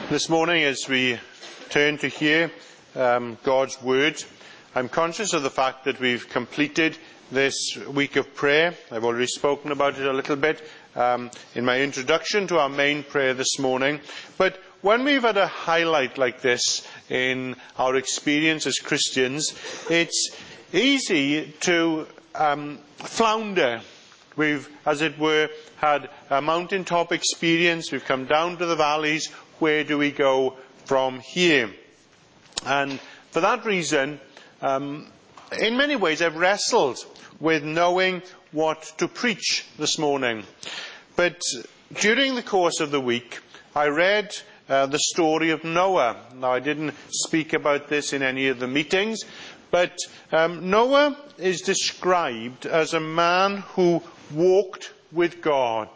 This morning, as we turn to hear God's Word, I'm conscious of the fact that we've completed this week of prayer. I've already spoken about it a little bit in my introduction to our main prayer this morning. But when we've had a highlight like this in our experience as Christians, it's easy to flounder. We've, as it were, had a mountaintop experience. We've come down to the valleys. Where do we go from here? And for that reason, in many ways, I've wrestled with knowing what to preach this morning. But during the course of the week, I read the story of Noah. Now, I didn't speak about this in any of the meetings, but Noah is described as a man who walked with God.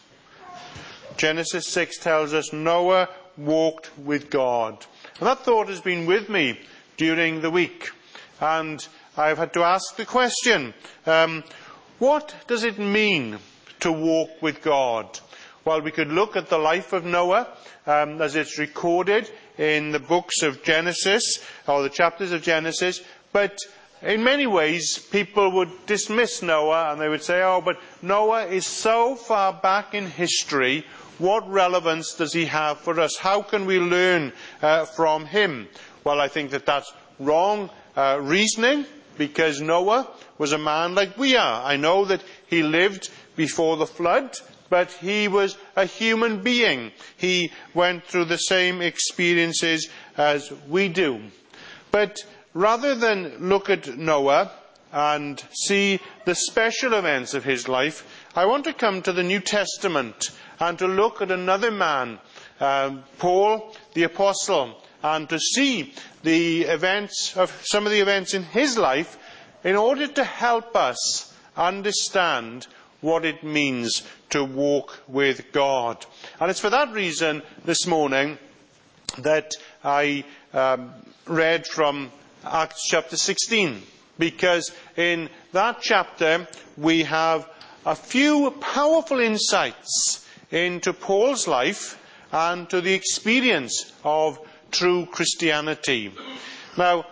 Genesis 6 tells us Noah walked with God. And that thought has been with me during the week. And I've had to ask the question, what does it mean to walk with God? Well, we could look at the life of Noah as it's recorded in the books of Genesis, or the chapters of Genesis, but in many ways people would dismiss Noah and they would say, oh, but Noah is so far back in history, what relevance does he have for us? How can we learn from him? Well, I think that that's wrong reasoning, because Noah was a man like we are. I know that he lived before the flood, but he was a human being. He went through the same experiences as we do. But rather than look at Noah and see the special events of his life, I want to come to the New Testament and to look at another man, Paul the Apostle, and to see the events of some of the events in his life in order to help us understand what it means to walk with God. And it's for that reason this morning that I read from Acts chapter 16, because in that chapter we have a few powerful insights into Paul's life and to the experience of true Christianity. Now,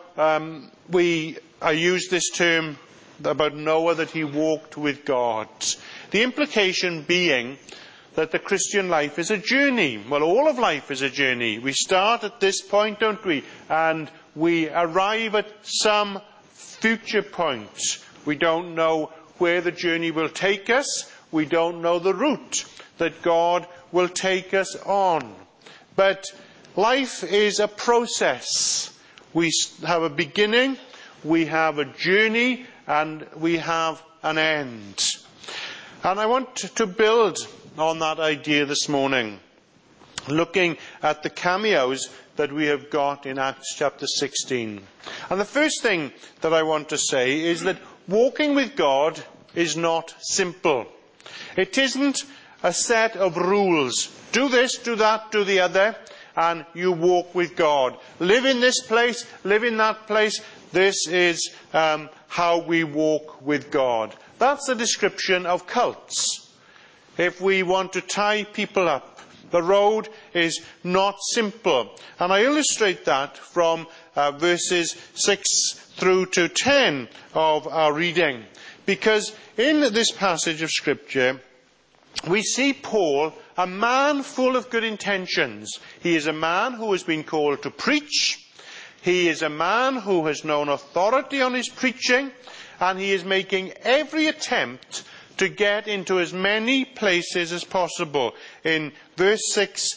I use this term about Noah, that he walked with God. The implication being that the Christian life is a journey. Well, all of life is a journey. We start at this point, don't we? And we arrive at some future point. We don't know where the journey will take us. We don't know the route that God will take us on. But life is a process. We have a beginning, we have a journey, and we have an end. And I want to build on that idea this morning, looking at the cameos that we have got in Acts chapter 16. And the first thing that I want to say is that walking with God is not simple. It isn't a set of rules. Do this, do that, do the other, and you walk with God. Live in this place, live in that place. This is how we walk with God. That's a description of cults. If we want to tie people up, the road is not simple. And I illustrate that from verses 6 through to 10 of our reading. Because in this passage of Scripture, we see Paul, a man full of good intentions. He is a man who has been called to preach. He is a man who has known authority on his preaching. And he is making every attempt to get into as many places as possible. In verse 6,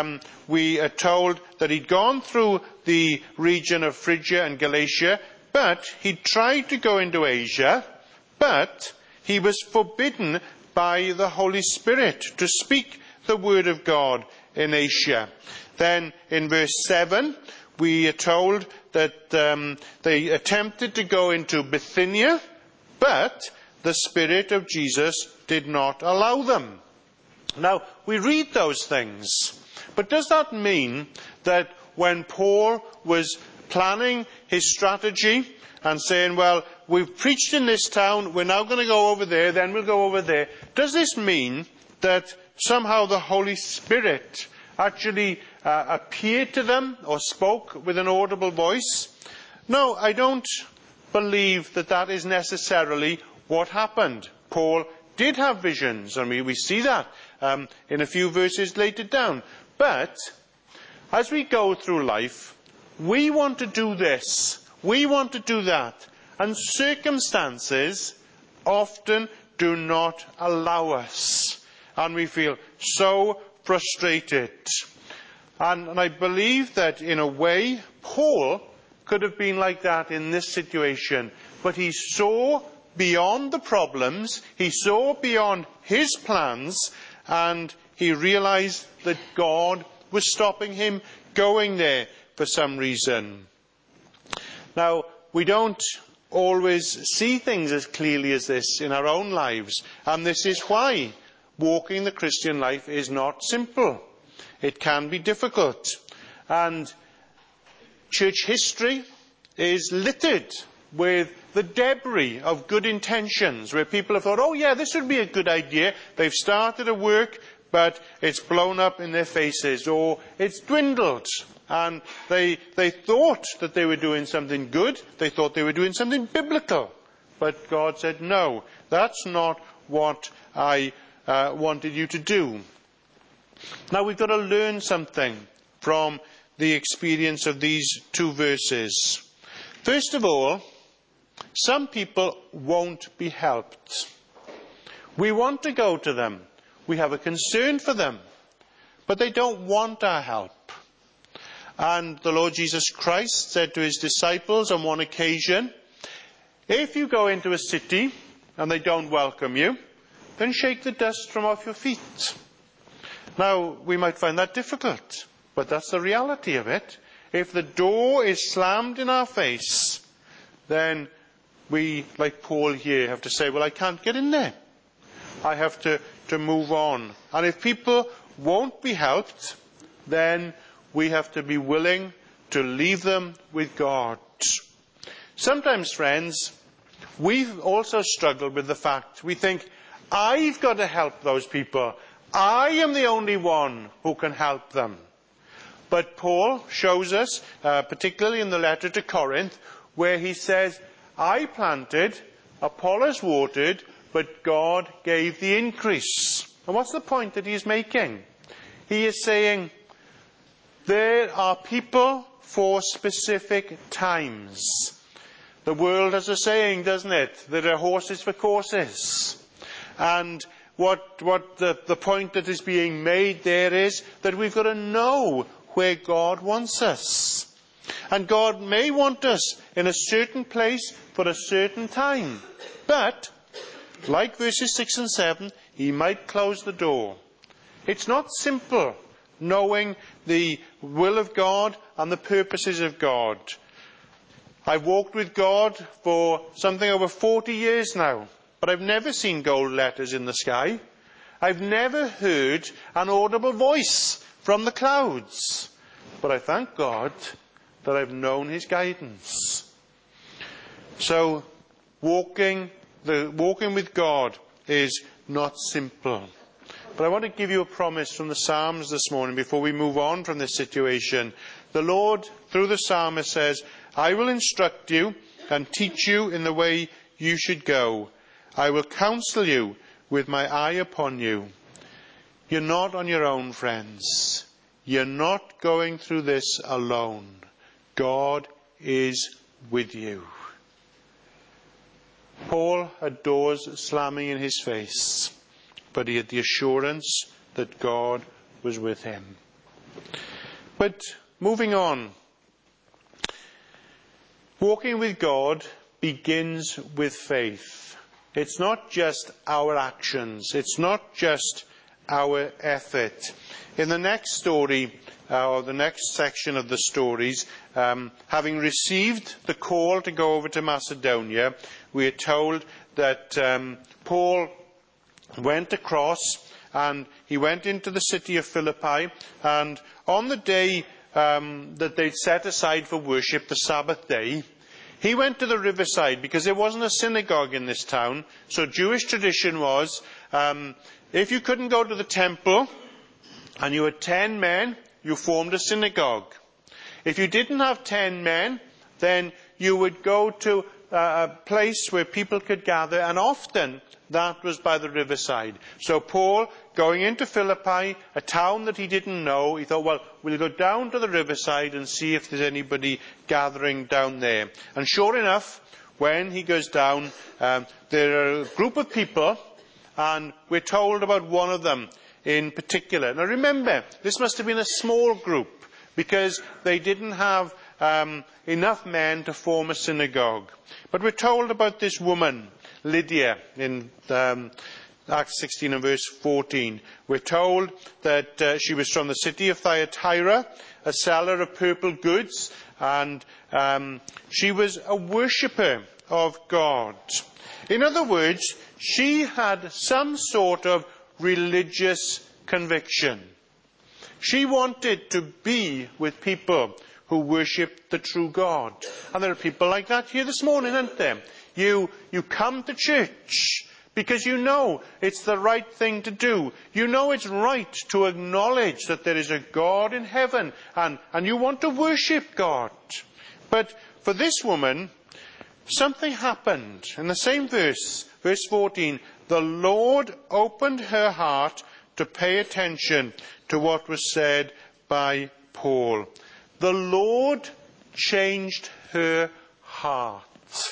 we are told that he'd gone through the region of Phrygia and Galatia, but he tried to go into Asia, but he was forbidden by the Holy Spirit to speak the word of God in Asia. Then in verse 7, we are told that they attempted to go into Bithynia, but the Spirit of Jesus did not allow them. Now, we read those things, but does that mean that when Paul was planning his strategy and saying, well, we've preached in this town, we're now going to go over there, then we'll go over there, does this mean that somehow the Holy Spirit actually appeared to them or spoke with an audible voice? No, I don't believe that that is necessarily what happened. Paul did have visions, and we see that in a few verses later down. But as we go through life, we want to do this, we want to do that, and circumstances often do not allow us, and we feel so frustrated. And I believe that in a way Paul could have been like that in this situation, but he saw beyond the problems, he saw beyond his plans, and he realized that God was stopping him going there for some reason. Now, we don't always see things as clearly as this in our own lives, and this is why walking the Christian life is not simple. It can be difficult, and church history is littered with the debris of good intentions, where people have thought, oh yeah, this would be a good idea. They've started a work, but it's blown up in their faces, or it's dwindled. And they thought that they were doing something good. They thought they were doing something biblical. But God said, no, that's not what I wanted you to do. Now we've got to learn something from the experience of these two verses. First of all, some people won't be helped. We want to go to them. We have a concern for them. But they don't want our help. And the Lord Jesus Christ said to his disciples on one occasion, if you go into a city and they don't welcome you, then shake the dust from off your feet. Now, we might find that difficult, but that's the reality of it. If the door is slammed in our face, then we, like Paul here, have to say, well, I can't get in there. I have to move on. And if people won't be helped, then we have to be willing to leave them with God. Sometimes, friends, we've also struggled with the fact, we think, I've got to help those people. I am the only one who can help them. But Paul shows us, particularly in the letter to Corinth, where he says, I planted, Apollos watered, but God gave the increase. And what's the point that he's making? He is saying, there are people for specific times. The world has a saying, doesn't it? There are horses for courses. And what the point that is being made there is that we've got to know where God wants us. And God may want us in a certain place for a certain time. But, like verses 6 and 7, he might close the door. It's not simple knowing the will of God and the purposes of God. I've walked with God for something over 40 years now, but I've never seen gold letters in the sky. I've never heard an audible voice from the clouds. But I thank God that I've known his guidance. So, walking with God is not simple. But I want to give you a promise from the Psalms this morning before we move on from this situation. The Lord, through the psalmist, says, I will instruct you and teach you in the way you should go. I will counsel you with my eye upon you. You're not on your own, friends. You're not going through this alone. God is with you. Paul had doors slamming in his face, but he had the assurance that God was with him. But moving on, walking with God begins with faith. It's not just our actions. It's not just our effort. In the next story, or the next section of the stories, having received the call to go over to Macedonia, we are told that Paul went across and he went into the city of Philippi, and on the day that they'd set aside for worship, the Sabbath day, he went to the riverside because there wasn't a synagogue in this town. So Jewish tradition was, if you couldn't go to the temple, and you had 10 men, you formed a synagogue. If you didn't have 10 men, then you would go to a place where people could gather, and often that was by the riverside. So Paul, going into Philippi, a town that he didn't know, he thought, well, we'll go down to the riverside and see if there's anybody gathering down there. And sure enough, when he goes down, there are a group of people, and we're told about one of them in particular. Now remember, this must have been a small group, because they didn't have enough men to form a synagogue. But we're told about this woman, Lydia, in Acts 16 and verse 14. We're told that she was from the city of Thyatira, a seller of purple goods, and she was a worshipper of God. In other words, she had some sort of religious conviction. She wanted to be with people who worship the true God. And there are people like that here this morning, aren't there? You come to church because you know it's the right thing to do. You know it's right to acknowledge that there is a God in heaven, and you want to worship God. But for this woman, something happened. In the same verse 14, the Lord opened her heart to pay attention to what was said by Paul. The Lord changed her heart.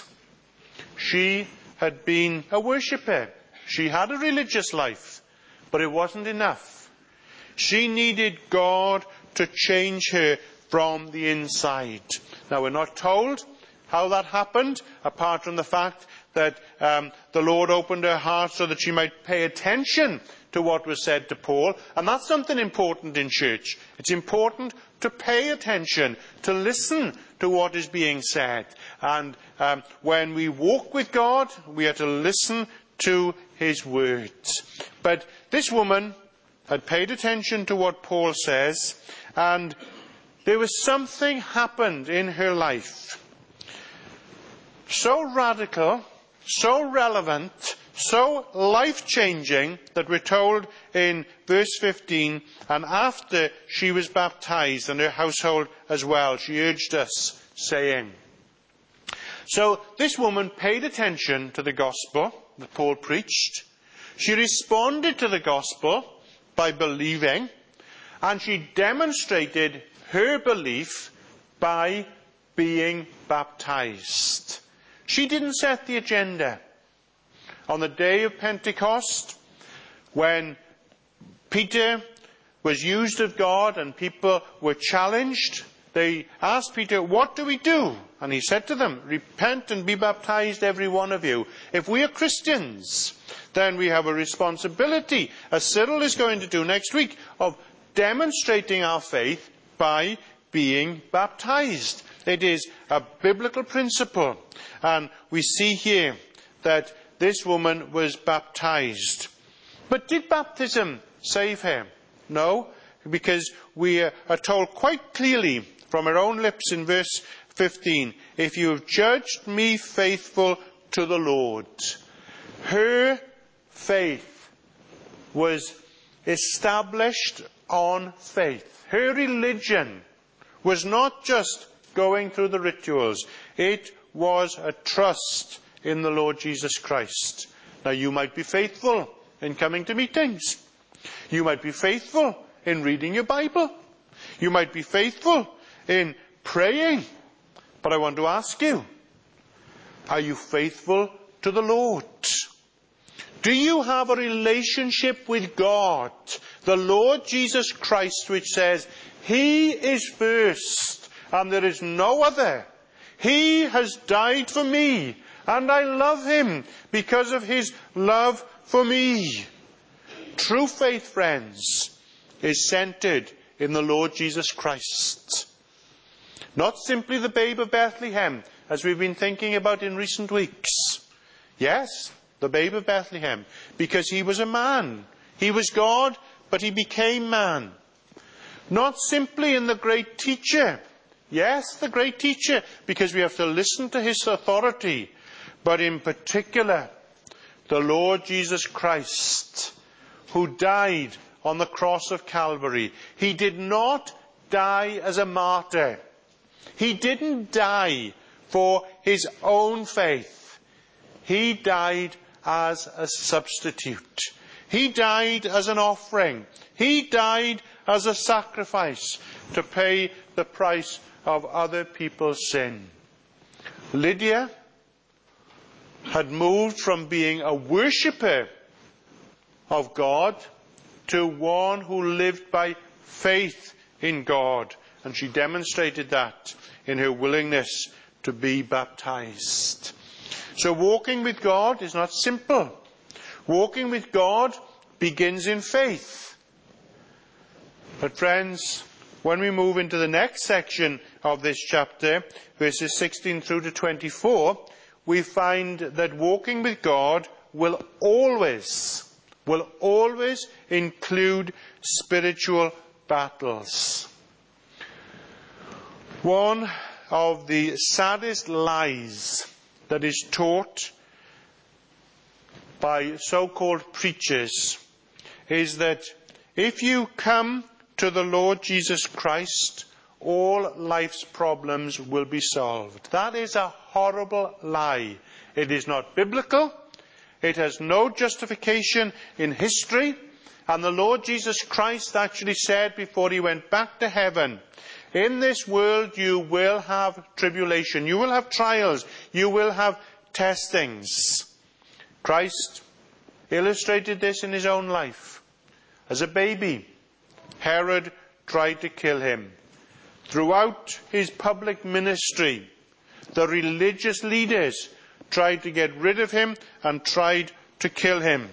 She had been a worshipper. She had a religious life, but it wasn't enough. She needed God to change her from the inside. Now, we're not told how that happened, apart from the fact that the Lord opened her heart so that she might pay attention to what was said to Paul. And that's something important in church. It's important to pay attention, to listen to what is being said. And when we walk with God, we are to listen to his words. But this woman had paid attention to what Paul says, and there was something happened in her life. So radical, so relevant, so life-changing that we're told in verse 15, and after she was baptized and her household as well, she urged us, saying. So this woman paid attention to the gospel that Paul preached. She responded to the gospel by believing, and she demonstrated her belief by being baptized. She didn't set the agenda. On the day of Pentecost, when Peter was used of God and people were challenged, they asked Peter, what do we do? And he said to them, repent and be baptized, every one of you. If we are Christians, then we have a responsibility, as Cyril is going to do next week, of demonstrating our faith by being baptized. It is a biblical principle. And we see here that this woman was baptized. But did baptism save her? No, because we are told quite clearly from her own lips in verse 15, if you have judged me faithful to the Lord. Her faith was established on faith. Her religion was not just going through the rituals. It was a trust in the Lord Jesus Christ. Now, you might be faithful in coming to meetings. You might be faithful in reading your Bible. You might be faithful in praying. But I want to ask you, are you faithful to the Lord? Do you have a relationship with God, the Lord Jesus Christ, which says, he is first and there is no other. He has died for me, and I love him because of his love for me. True faith, friends, is centered in the Lord Jesus Christ. Not simply the babe of Bethlehem, as we've been thinking about in recent weeks. Yes, the babe of Bethlehem, because he was a man. He was God, but he became man. Not simply in the great teacher. Yes, the great teacher, because we have to listen to his authority. But in particular, the Lord Jesus Christ, who died on the cross of Calvary. He did not die as a martyr. He didn't die for his own faith. He died as a substitute. He died as an offering. He died as a sacrifice to pay the price of other people's sin. Lydia had moved from being a worshipper of God to one who lived by faith in God. And she demonstrated that in her willingness to be baptized. So walking with God is not simple. Walking with God begins in faith. But friends, when we move into the next section of this chapter, verses 16 through to 24, we find that walking with God will always include spiritual battles. One of the saddest lies that is taught by so-called preachers is that if you come to the Lord Jesus Christ, all life's problems will be solved. That is a horrible lie. It is not biblical. It has no justification in history. And the Lord Jesus Christ actually said before he went back to heaven, in this world you will have tribulation. You will have trials. You will have testings. Christ illustrated this in his own life. As a baby, Herod tried to kill him. Throughout his public ministry, the religious leaders tried to get rid of him and tried to kill him.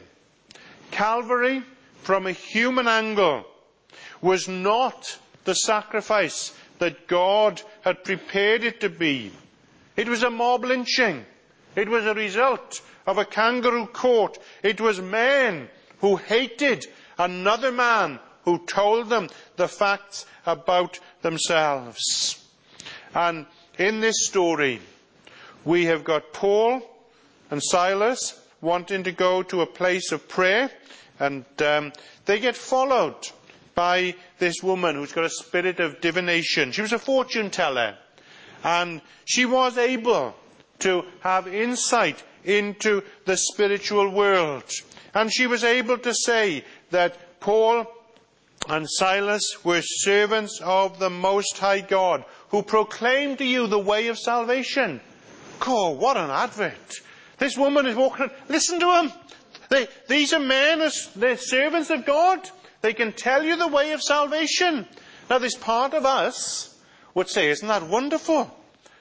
Calvary, from a human angle, was not the sacrifice that God had prepared it to be. It was a mob lynching. It was a result of a kangaroo court. It was men who hated another man who told them the facts about themselves. And in this story, we have got Paul and Silas wanting to go to a place of prayer, and they get followed by this woman who's got a spirit of divination. She was a fortune teller, and she was able to have insight into the spiritual world. And she was able to say that Paul and Silas were servants of the Most High God, who proclaimed to you the way of salvation. Oh, what an advert. This woman is walking, listen to them. These are men, they're servants of God. They can tell you the way of salvation. Now, this part of us would say, isn't that wonderful?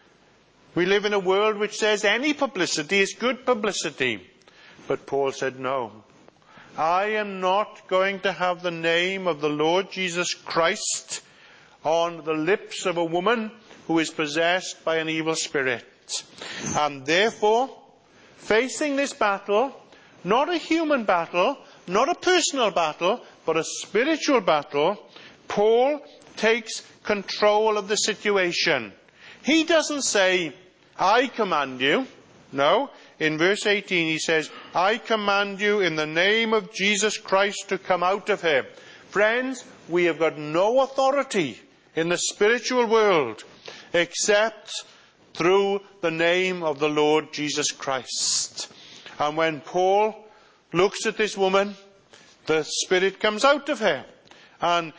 We live in a world which says any publicity is good publicity. But Paul said, no. I am not going to have the name of the Lord Jesus Christ on the lips of a woman who is possessed by an evil spirit. And therefore, facing this battle, not a human battle, not a personal battle, but a spiritual battle, Paul takes control of the situation. He doesn't say, I command you. No. In verse 18 he says, I command you in the name of Jesus Christ to come out of her. Friends, we have got no authority in the spiritual world except through the name of the Lord Jesus Christ. And when Paul looks at this woman, the spirit comes out of her. And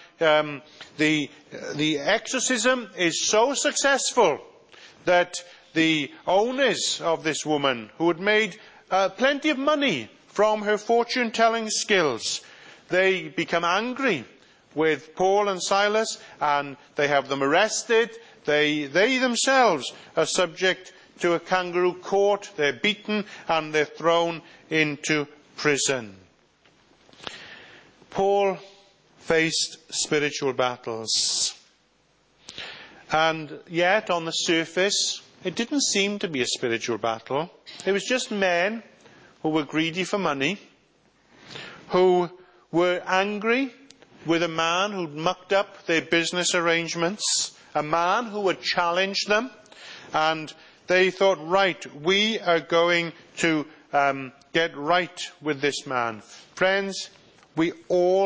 the exorcism is so successful that the owners of this woman, who had made plenty of money from her fortune-telling skills, they become angry with Paul and Silas, and they have them arrested. They themselves are subject to a kangaroo court. They're beaten and they're thrown into prison. Paul faced spiritual battles. And yet, on the surface, it didn't seem to be a spiritual battle. It was just men who were greedy for money, who were angry with a man who'd mucked up their business arrangements, a man who had challenged them, and they thought, right, we are going to get right with this man. Friends, we all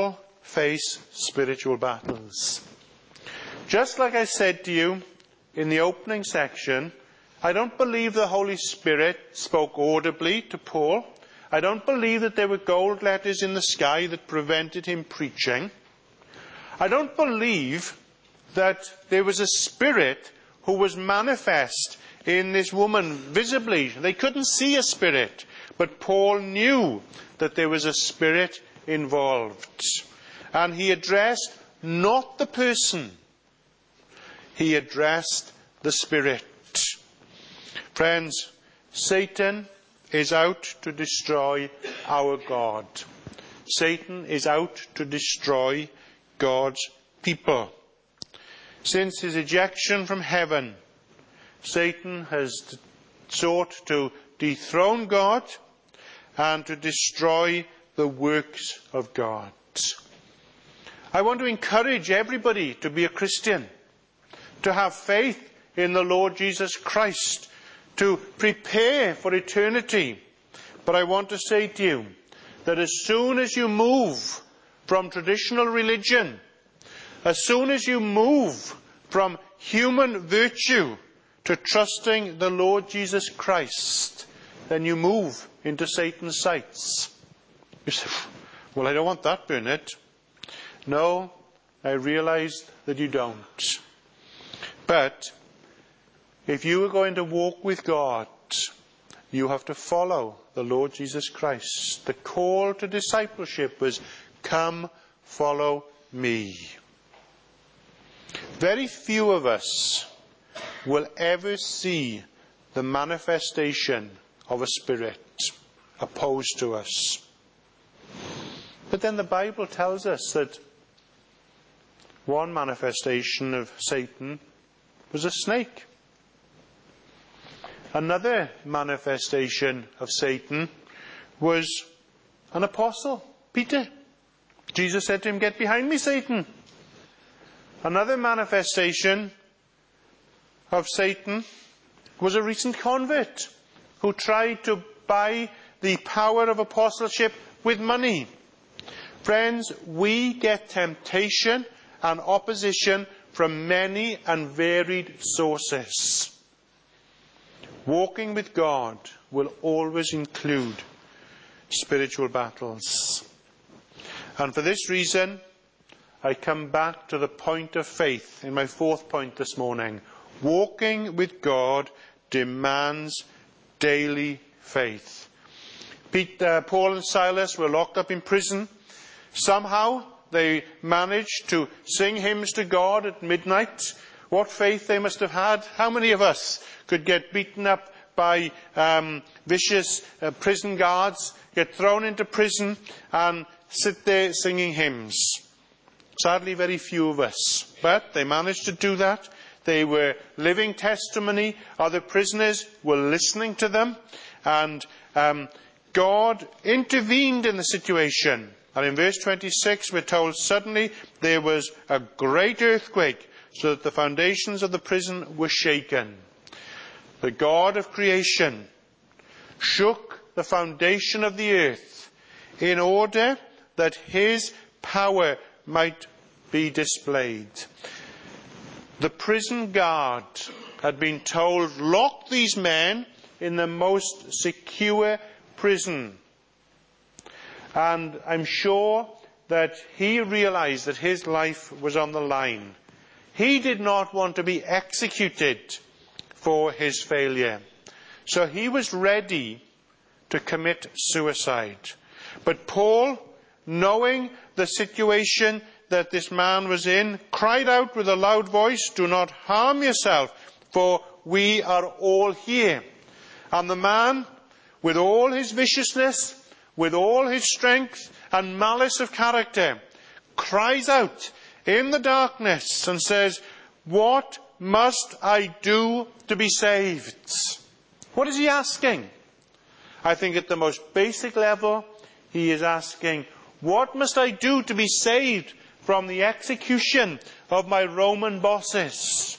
face spiritual battles. Just like I said to you in the opening section, I don't believe the Holy Spirit spoke audibly to Paul. I don't believe that there were gold letters in the sky that prevented him preaching. I don't believe that there was a spirit who was manifest in this woman visibly. They couldn't see a spirit, but Paul knew that there was a spirit involved. And he addressed not the person, he addressed the spirit. Friends, Satan is out to destroy our God. Satan is out to destroy God's people. Since his ejection from heaven, Satan has sought to dethrone God and to destroy the works of God. I want to encourage everybody to be a Christian, to have faith in the Lord Jesus Christ, to prepare for eternity. But I want to say to you that as soon as you move from traditional religion, as soon as you move from human virtue to trusting the Lord Jesus Christ, then you move into Satan's sights. You say, well, I don't want that, Bernard. No, I realize that you don't. But if you are going to walk with God, you have to follow the Lord Jesus Christ. The call to discipleship was, come, follow me. Very few of us will ever see the manifestation of a spirit opposed to us. But then the Bible tells us that one manifestation of Satan was a snake. Another manifestation of Satan was an apostle, Peter. Jesus said to him, "Get behind me, Satan." Another manifestation of Satan was a recent convert who tried to buy the power of apostleship with money. Friends, we get temptation and opposition from many and varied sources. Walking with God will always include spiritual battles. And for this reason, I come back to the point of faith in my fourth point this morning. Walking with God demands daily faith. Paul and Silas were locked up in prison. Somehow they managed to sing hymns to God at midnight. What faith they must have had. How many of us could get beaten up by vicious prison guards, get thrown into prison and sit there singing hymns? Sadly, very few of us. But they managed to do that. They were living testimony. Other prisoners were listening to them. And God intervened in the situation. And in verse 26 we're told, suddenly there was a great earthquake, so that the foundations of the prison were shaken. The God of creation shook the foundation of the earth in order that his power might be displayed. The prison guard had been told, lock these men in the most secure prison. And I'm sure that he realized that his life was on the line. He did not want to be executed for his failure. So he was ready to commit suicide. But Paul, knowing the situation that this man was in, cried out with a loud voice, "Do not harm yourself, for we are all here." And the man, with all his viciousness, with all his strength and malice of character, cries out in the darkness and says, "What must I do to be saved?" What is he asking? I think at the most basic level, he is asking, what must I do to be saved from the execution of my Roman bosses?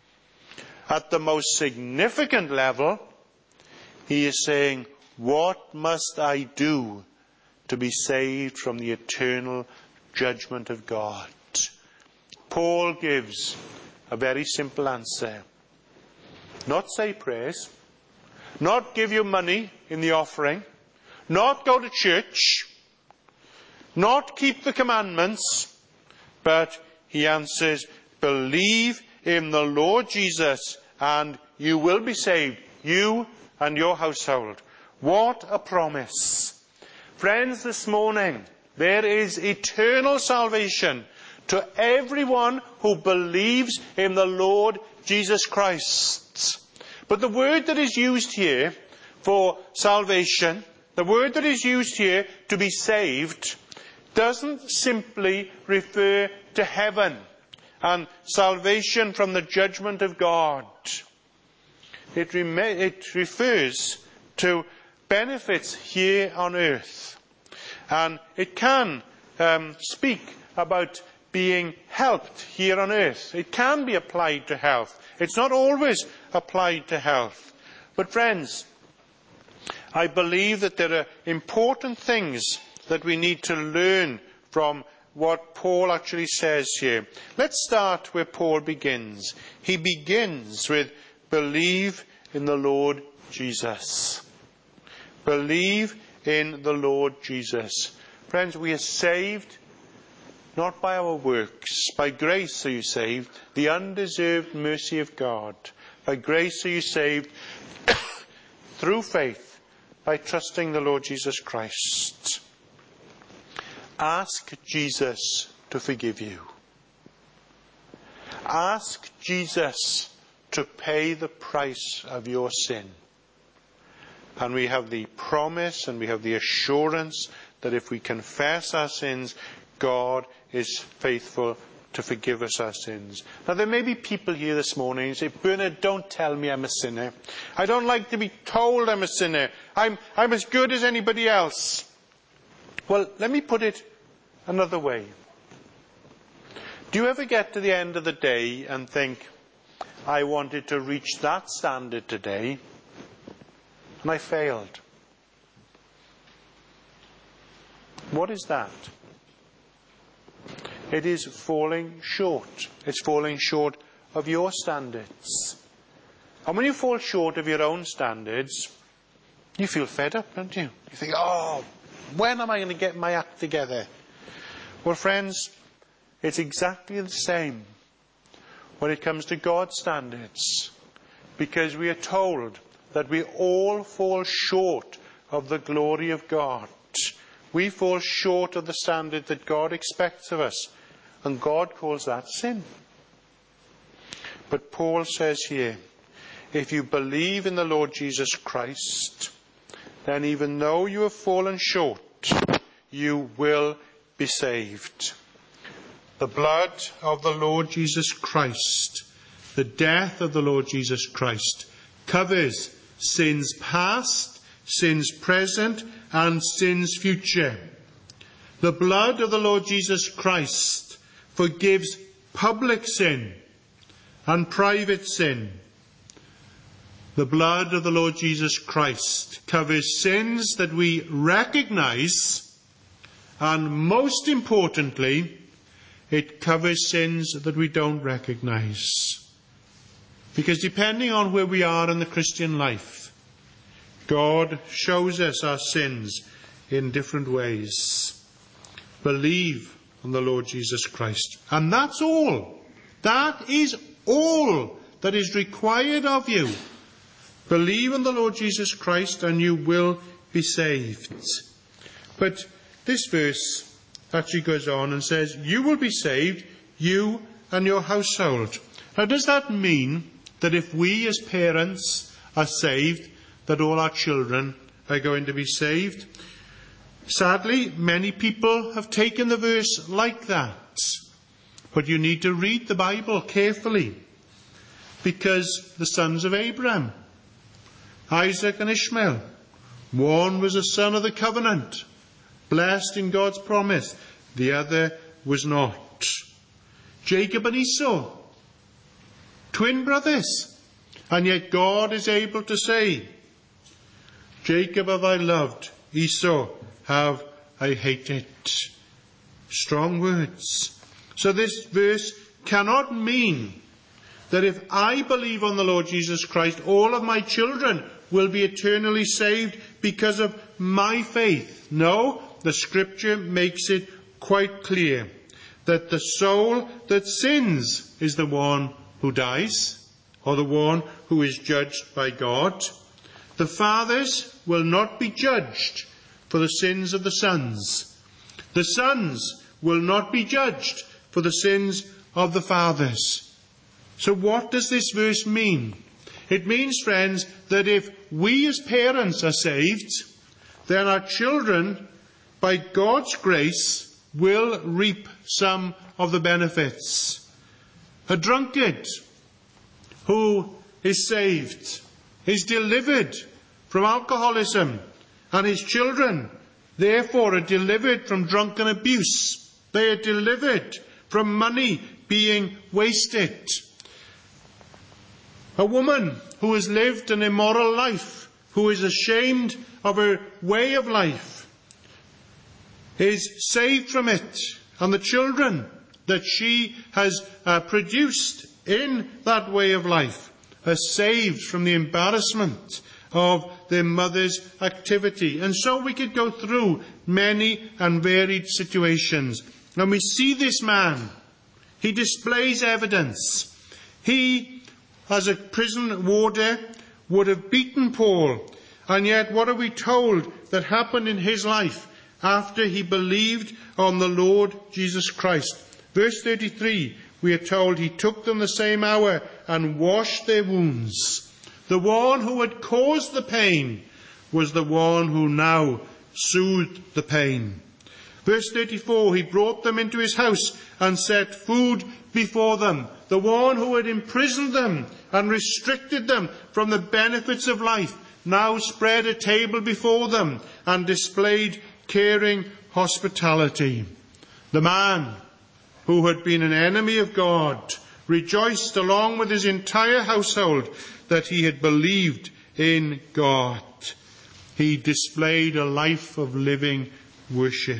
At the most significant level, he is saying, what must I do to be saved from the eternal judgment of God. Paul gives a very simple answer. Not say prayers, not give you money in the offering, not go to church, not keep the commandments, but he answers, believe in the Lord Jesus and you will be saved, you and your household. What a promise. Friends, this morning, there is eternal salvation to everyone who believes in the Lord Jesus Christ. But the word that is used here for salvation, the word that is used here to be saved, doesn't simply refer to heaven and salvation from the judgment of God. It refers to benefits here on earth. And it can speak about being helped here on earth. It can be applied to health. It's not always applied to health. But friends, I believe that there are important things that we need to learn from what Paul actually says here. Let's start where Paul begins. He begins with believe in the Lord Jesus. Believe in the Lord Jesus. Friends, we are saved not by our works. By grace are you saved, the undeserved mercy of God. By grace are you saved through faith, by trusting the Lord Jesus Christ. Ask Jesus to forgive you. Ask Jesus to pay the price of your sin. And we have the promise and we have the assurance that if we confess our sins, God is faithful to forgive us our sins. Now there may be people here this morning who say, Bernard, don't tell me I'm a sinner. I don't like to be told I'm a sinner. I'm as good as anybody else. Well, let me put it another way. Do you ever get to the end of the day and think, I wanted to reach that standard today, and I failed? What is that? It is falling short. It's falling short of your standards. And when you fall short of your own standards, you feel fed up, don't you? You think, when am I going to get my act together? Well, friends, it's exactly the same when it comes to God's standards. Because we are told that we all fall short of the glory of God. We fall short of the standard that God expects of us. And God calls that sin. But Paul says here, if you believe in the Lord Jesus Christ, then even though you have fallen short, you will be saved. The blood of the Lord Jesus Christ, the death of the Lord Jesus Christ, covers sins past, sins present, and sins future. The blood of the Lord Jesus Christ forgives public sin and private sin. The blood of the Lord Jesus Christ covers sins that we recognize, and most importantly, it covers sins that we don't recognize. Because depending on where we are in the Christian life, God shows us our sins in different ways. Believe on the Lord Jesus Christ. And that's all. That is all that is required of you. Believe in the Lord Jesus Christ and you will be saved. But this verse actually goes on and says, you will be saved, you and your household. Now, does that mean that if we as parents are saved, that all our children are going to be saved? Sadly, many people have taken the verse like that. But you need to read the Bible carefully. Because the sons of Abraham, Isaac and Ishmael, one was a son of the covenant, blessed in God's promise. The other was not. Jacob and Esau, twin brothers. And yet God is able to say, Jacob have I loved, Esau have I hated. strong words. So this verse cannot mean that if I believe on the Lord Jesus Christ, all of my children will be eternally saved because of my faith. No, the Scripture makes it quite clear that the soul that sins is the one who dies, or the one who is judged by God. The fathers will not be judged for the sins of the sons. The sons will not be judged for the sins of the fathers. So what does this verse mean? It means, friends, that if we as parents are saved, then our children, by God's grace, will reap some of the benefits. A drunkard who is saved is delivered from alcoholism, and his children, therefore, are delivered from drunken abuse. They are delivered from money being wasted. A woman who has lived an immoral life, who is ashamed of her way of life, is saved from it, and the children that she has produced in that way of life are saved from the embarrassment of their mother's activity. And so we could go through many and varied situations. And we see this man. He displays evidence. He, as a prison warder, would have beaten Paul. And yet what are we told that happened in his life after he believed on the Lord Jesus Christ? Verse 33, we are told he took them the same hour and washed their wounds. The one who had caused the pain was the one who now soothed the pain. Verse 34, he brought them into his house and set food before them. The one who had imprisoned them and restricted them from the benefits of life now spread a table before them and displayed caring hospitality. The man who had been an enemy of God rejoiced along with his entire household that he had believed in God. He displayed a life of living worship.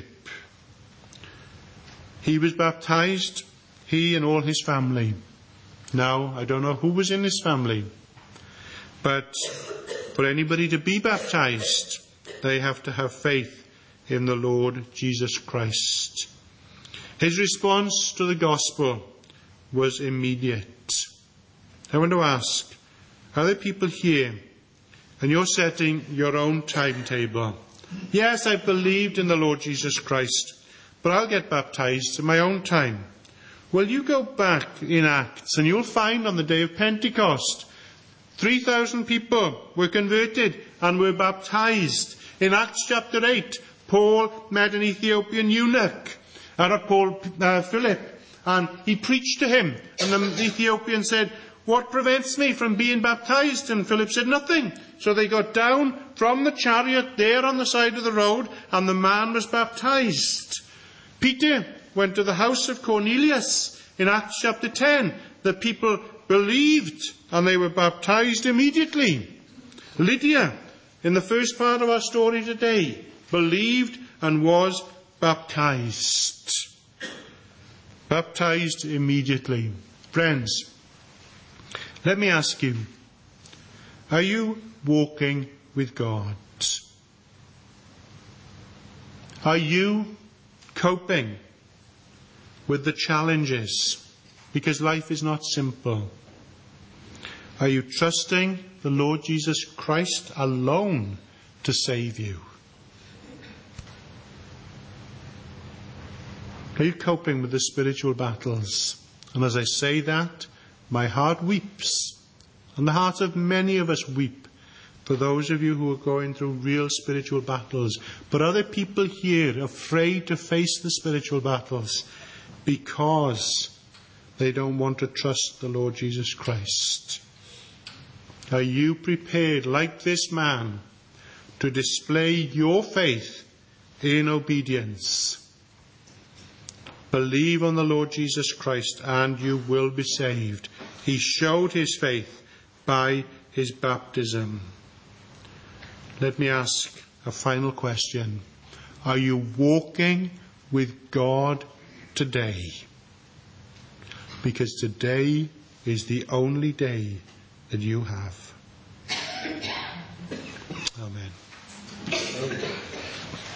He was baptized, he and all his family. Now, I don't know who was in his family, but for anybody to be baptized, they have to have faith in the Lord Jesus Christ. His response to the gospel was immediate. I want to ask, are there people here and you're setting your own timetable? Yes, I've believed in the Lord Jesus Christ, but I'll get baptized in my own time. Well, you go back in Acts and you'll find on the day of Pentecost, 3,000 people were converted and were baptized. In Acts chapter 8, Paul met an Ethiopian eunuch, Philip, and he preached to him. And the Ethiopian said, "What prevents me from being baptized?" And Philip said, "Nothing." So they got down from the chariot there on the side of the road, and the man was baptized. Peter went to the house of Cornelius in Acts chapter 10. The people believed and they were baptized immediately. Lydia, in the first part of our story today, believed and was baptized. Baptized immediately. Friends, let me ask you, are you walking with God? Are you coping with the challenges? Because life is not simple. Are you trusting the Lord Jesus Christ alone to save you? Are you coping with the spiritual battles? And as I say that, my heart weeps, and the hearts of many of us weep for those of you who are going through real spiritual battles. But are there people here afraid to face the spiritual battles because they don't want to trust the Lord Jesus Christ? Are you prepared, like this man, to display your faith in obedience? Believe on the Lord Jesus Christ and you will be saved. He showed his faith by his baptism. Let me ask a final question. Are you walking with God today. Because today is the only day that you have. Amen.